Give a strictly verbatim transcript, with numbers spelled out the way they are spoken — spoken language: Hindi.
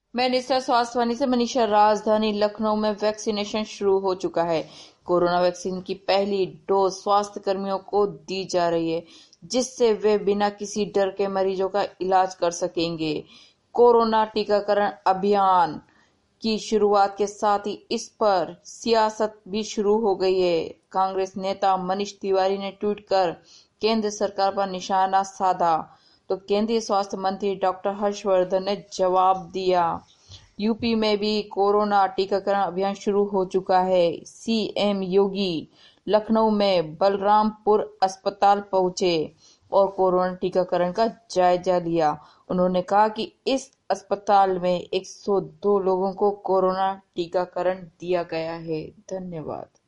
मैं निशा स्वास्थ्यवानी से मनीषा। राजधानी लखनऊ में वैक्सीनेशन शुरू हो चुका है। कोरोना वैक्सीन की पहली डोज स्वास्थ्य कर्मियों को दी जा रही है, जिससे वे बिना किसी डर के मरीजों का इलाज कर सकेंगे। कोरोना टीकाकरण अभियान की शुरुआत के साथ ही इस पर सियासत भी शुरू हो गई है। कांग्रेस नेता मनीष तिवारी ने ट्वीट कर केंद्र सरकार पर निशाना साधा, तो केंद्रीय स्वास्थ्य मंत्री डॉक्टर हर्षवर्धन ने जवाब दिया। यूपी में भी कोरोना टीकाकरण अभियान शुरू हो चुका है। सीएम योगी लखनऊ में बलरामपुर अस्पताल पहुंचे और कोरोना टीकाकरण का जायजा लिया। उन्होंने कहा कि इस अस्पताल में एक सौ दो लोगों को कोरोना टीकाकरण दिया गया है। धन्यवाद।